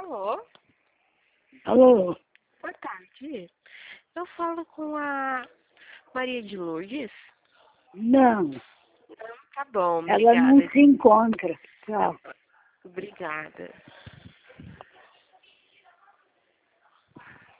Alô? Alô? Boa tarde. Eu falo com a Maria de Lourdes? Não, Tá bom, ela não obrigada. se encontra. Tchau. Obrigada.